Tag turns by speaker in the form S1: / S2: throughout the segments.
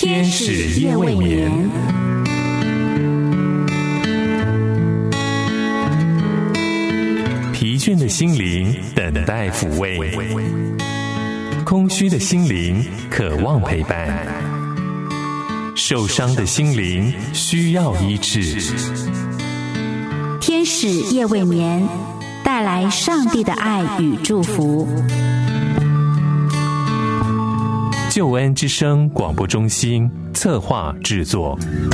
S1: 天使夜未眠。疲倦的心灵等待抚慰，空虚的心灵渴望陪伴，受伤的心灵需要医治。
S2: 天使夜未眠，带来上帝的爱与祝福。
S1: 救恩之声广播中心策划制作。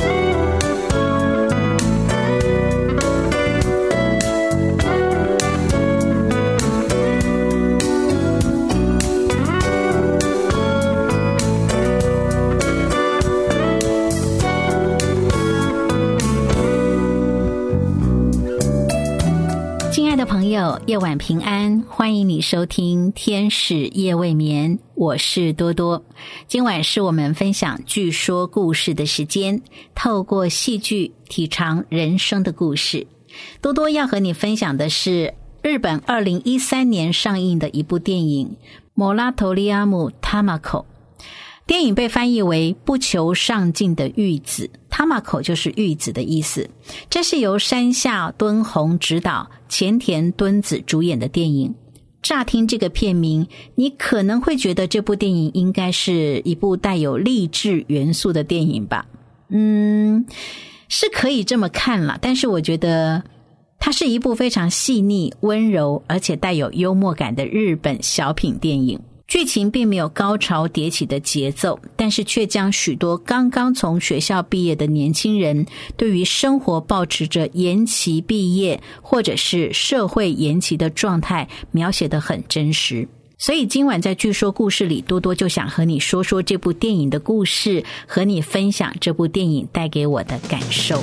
S2: 朋友，夜晚平安，欢迎你收听天使夜未眠，我是多多。今晚是我们分享剧说故事的时间，透过戏剧体尝人生的故事。多多要和你分享的是日本2013年上映的一部电影《Moratorium Tamako》。电影被翻译为不求上进的玉子， Tamako 就是玉子的意思。这是由山下敦弘执导，前田敦子主演的电影。乍听这个片名，你可能会觉得这部电影应该是一部带有励志元素的电影吧。是可以这么看啦，但是我觉得它是一部非常细腻、温柔，而且带有幽默感的日本小品电影。剧情并没有高潮迭起的节奏，但是却将许多刚刚从学校毕业的年轻人对于生活抱持着延期毕业或者是社会延期的状态描写得很真实。所以今晚在剧说故事里，多多就想和你说说这部电影的故事，和你分享这部电影带给我的感受。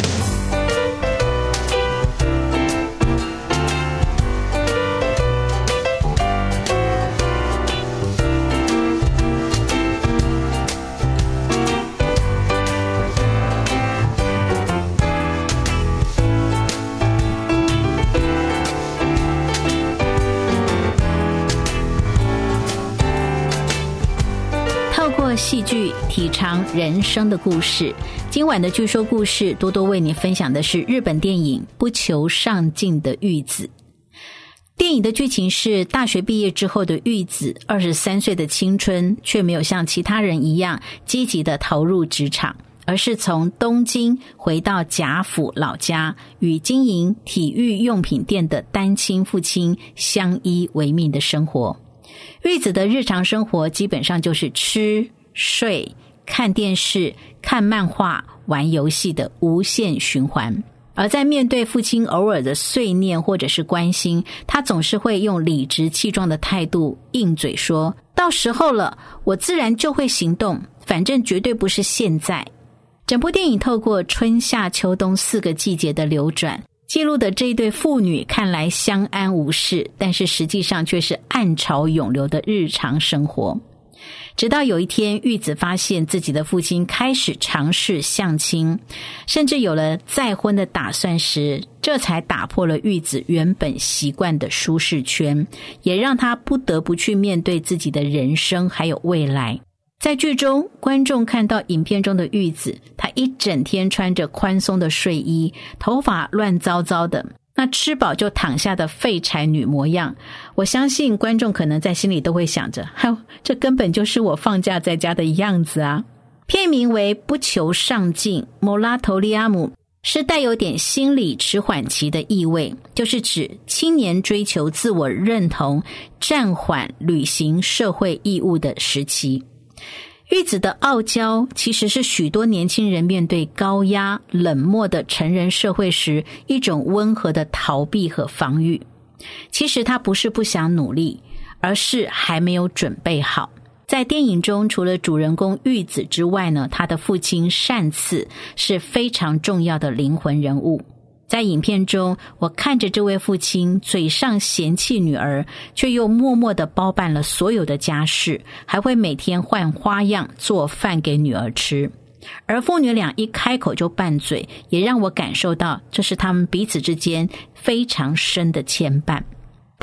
S2: 戏剧体尝人生的故事。今晚的剧说故事，多多为你分享的是日本电影《不求上进的玉子》。电影的剧情是大学毕业之后的玉子23岁的青春，却没有像其他人一样积极的投入职场，而是从东京回到甲府老家，与经营体育用品店的单亲父亲相依为命的生活。玉子的日常生活基本上就是吃、睡、看电视、看漫画、玩游戏的无限循环。而在面对父亲偶尔的碎念或者是关心，他总是会用理直气壮的态度硬嘴说，到时候了，我自然就会行动，反正绝对不是现在。整部电影透过春夏秋冬4个季节的流转，记录的这一对父女看来相安无事，但是实际上却是暗潮涌流的日常生活。直到有一天，玉子发现自己的父亲开始尝试相亲，甚至有了再婚的打算时，这才打破了玉子原本习惯的舒适圈，也让她不得不去面对自己的人生还有未来。在剧中，观众看到影片中的玉子，她一整天穿着宽松的睡衣，头发乱糟糟的，那吃饱就躺下的废柴女模样。我相信观众可能在心里都会想着，这根本就是我放假在家的样子啊。片名为不求上进 Moratorium， 是带有点心理迟缓期的意味，就是指青年追求自我认同、暂缓履行社会义务的时期。玉子的傲娇其实是许多年轻人面对高压冷漠的成人社会时一种温和的逃避和防御。其实他不是不想努力，而是还没有准备好。在电影中，除了主人公玉子之外呢，他的父亲善次是非常重要的灵魂人物。在影片中，我看着这位父亲嘴上嫌弃女儿，却又默默地包办了所有的家事，还会每天换花样做饭给女儿吃。而父女俩一开口就拌嘴，也让我感受到这是他们彼此之间非常深的牵绊。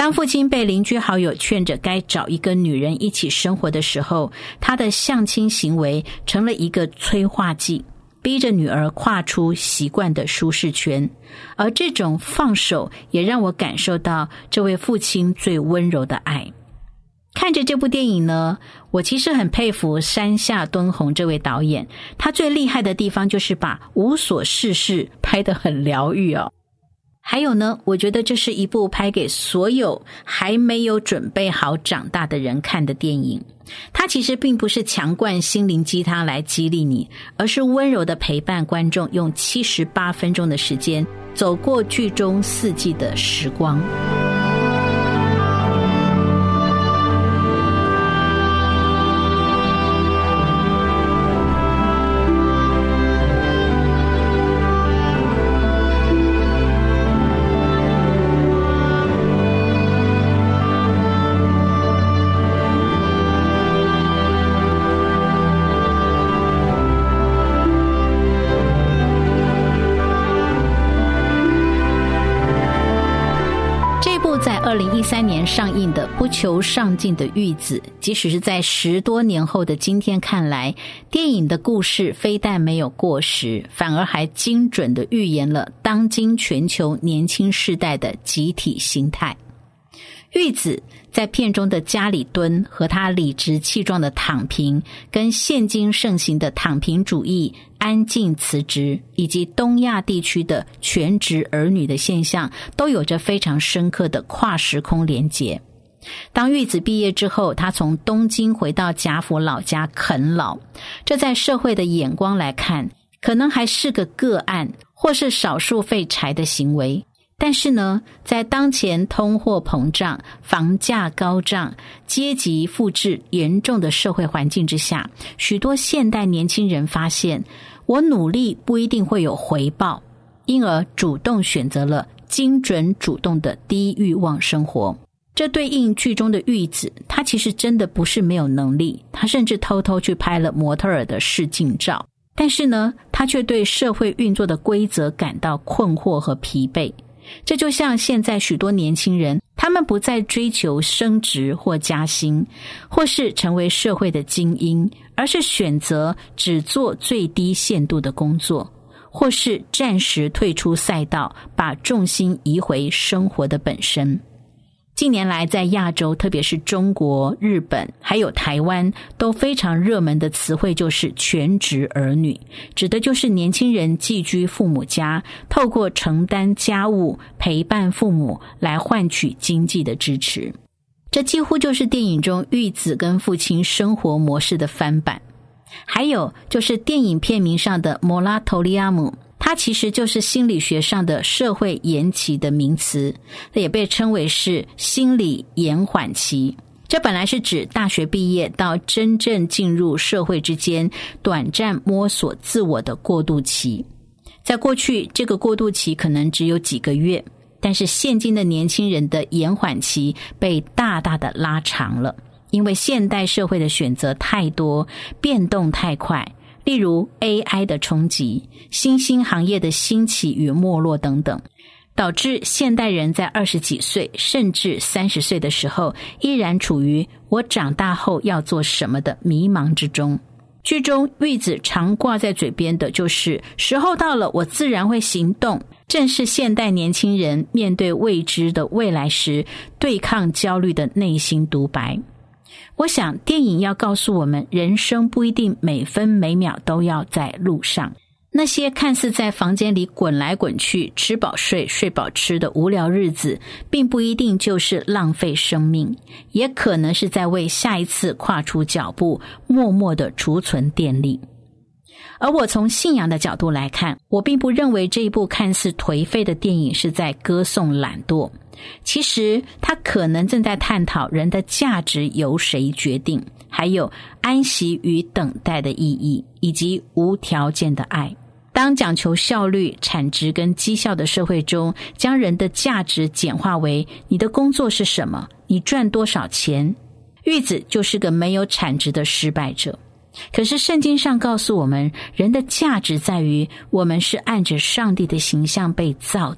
S2: 当父亲被邻居好友劝着该找一个女人一起生活的时候，他的相亲行为成了一个催化剂，逼着女儿跨出习惯的舒适圈。而这种放手也让我感受到这位父亲最温柔的爱。看着这部电影呢，我其实很佩服山下敦弘这位导演，他最厉害的地方就是把无所事事拍得很疗愈哦。还有呢，我觉得这是一部拍给所有还没有准备好长大的人看的电影。它其实并不是强灌心灵鸡汤来激励你，而是温柔的陪伴观众用78分钟的时间走过剧中4季的时光。2013年上映的《不求上进的玉子》，即使是在10多年后的今天看来，电影的故事非但没有过时，反而还精准地预言了当今全球年轻世代的集体心态。玉子在片中的家里蹲和他理直气壮的躺平，跟现今盛行的躺平主义、安静辞职以及东亚地区的全职儿女的现象，都有着非常深刻的跨时空连结。当玉子毕业之后，他从东京回到甲府老家啃老，这在社会的眼光来看，可能还是个个案，或是少数废柴的行为。但是呢，在当前通货膨胀、房价高涨、阶级复制严重的社会环境之下，许多现代年轻人发现，我努力不一定会有回报，因而主动选择了精准主动的低欲望生活。这对应剧中的玉子，她其实真的不是没有能力，她甚至偷偷去拍了模特儿的试镜照。但是呢，她却对社会运作的规则感到困惑和疲惫。这就像现在许多年轻人，他们不再追求升职或加薪，或是成为社会的精英，而是选择只做最低限度的工作，或是暂时退出赛道，把重心移回生活的本身。近年来在亚洲，特别是中国、日本还有台湾，都非常热门的词汇就是全职儿女，指的就是年轻人寄居父母家，透过承担家务、陪伴父母来换取经济的支持。这几乎就是电影中玉子跟父亲生活模式的翻版。还有就是电影片名上的莫拉托利亚姆，它其实就是心理学上的社会延期的名词，也被称为是心理延缓期。这本来是指大学毕业到真正进入社会之间短暂摸索自我的过渡期。在过去，这个过渡期可能只有几个月，但是现今的年轻人的延缓期被大大的拉长了，因为现代社会的选择太多，变动太快，例如 AI 的冲击、新兴行业的兴起与没落等等，导致现代人在20几岁甚至30岁的时候，依然处于我长大后要做什么的迷茫之中。剧中玉子常挂在嘴边的就是时候到了，我自然会行动，正是现代年轻人面对未知的未来时对抗焦虑的内心独白。我想电影要告诉我们，人生不一定每分每秒都要在路上。那些看似在房间里滚来滚去、吃饱睡、睡饱吃的无聊日子，并不一定就是浪费生命，也可能是在为下一次跨出脚步默默地储存电力。而我从信仰的角度来看，我并不认为这一部看似颓废的电影是在歌颂懒惰，其实它可能正在探讨人的价值由谁决定，还有安息与等待的意义，以及无条件的爱。当讲求效率、产值跟绩效的社会中，将人的价值简化为你的工作是什么，你赚多少钱，玉子就是个没有产值的失败者。可是圣经上告诉我们，人的价值在于我们是按着上帝的形象被造的，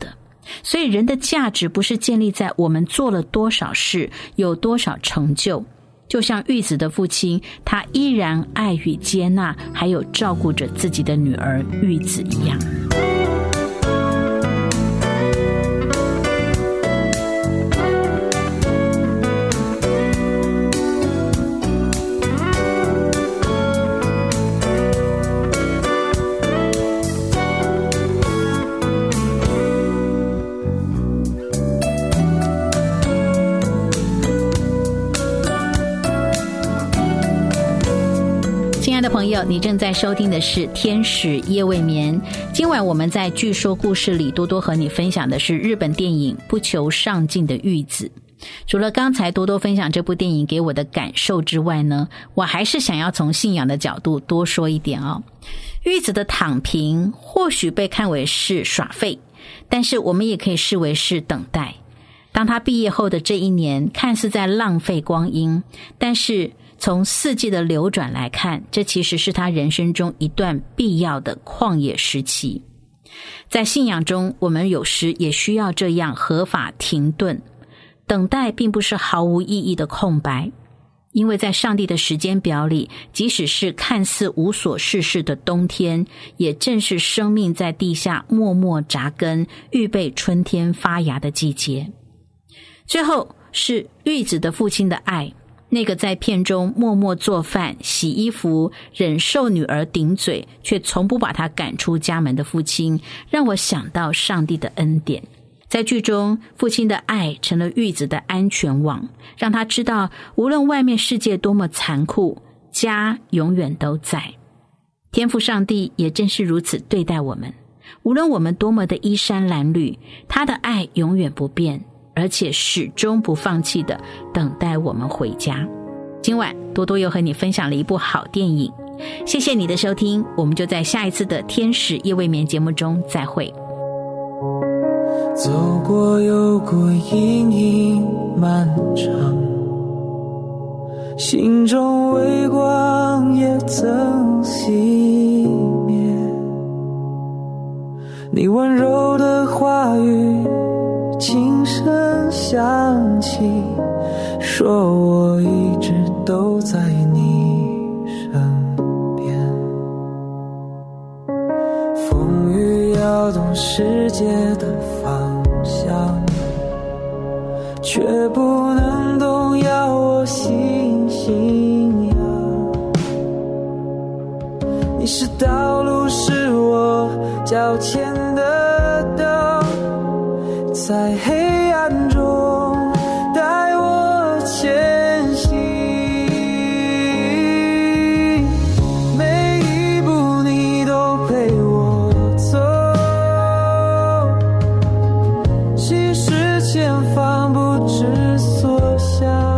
S2: 所以人的价值不是建立在我们做了多少事，有多少成就。就像玉子的父亲，他依然爱与接纳，还有照顾着自己的女儿玉子一样。亲爱的朋友，你正在收听的是天使夜未眠。今晚我们在据说故事里，多多和你分享的是日本电影《不求上进的玉子》。除了刚才多多分享这部电影给我的感受之外呢，我还是想要从信仰的角度多说一点哦。玉子的躺平或许被看为是耍废，但是我们也可以视为是等待。当他毕业后的这一年看似在浪费光阴，但是从四季的流转来看，这其实是他人生中一段必要的旷野时期。在信仰中，我们有时也需要这样合法停顿。等待并不是毫无意义的空白，因为在上帝的时间表里，即使是看似无所事事的冬天，也正是生命在地下默默扎根，预备春天发芽的季节。最后是玉子的父亲的爱，那个在片中默默做饭、洗衣服、忍受女儿顶嘴，却从不把她赶出家门的父亲，让我想到上帝的恩典。在剧中，父亲的爱成了玉子的安全网，让他知道无论外面世界多么残酷，家永远都在。天父上帝也正是如此对待我们，无论我们多么的衣衫褴褛，他的爱永远不变，而且始终不放弃的等待我们回家。今晚多多又和你分享了一部好电影，谢谢你的收听，我们就在下一次的天使夜未眠节目中再会。
S3: 走过有过阴影漫长，心中微光也曾熄灭，你温柔的话语轻声响起，说我一直都在你身边。风雨摇动世界的方向，却不能动摇我信仰。你是道路，是我脚前的灯，在黑暗中带我前行。每一步你都陪我走，其实前方不知所向。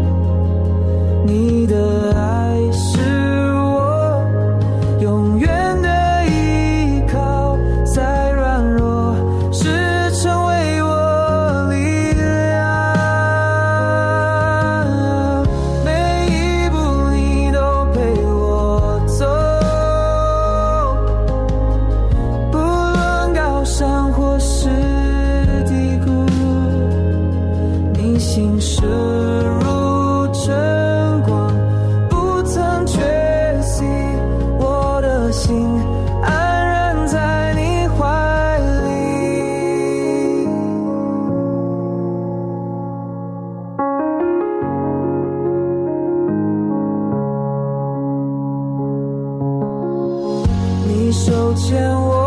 S3: 你的爱是我永远的依靠，在软弱时成为我力量。每一步你都陪我走，不论高山或是低谷，你心是如晨光，不曾缺席，我的心安然在你怀里。你手牵我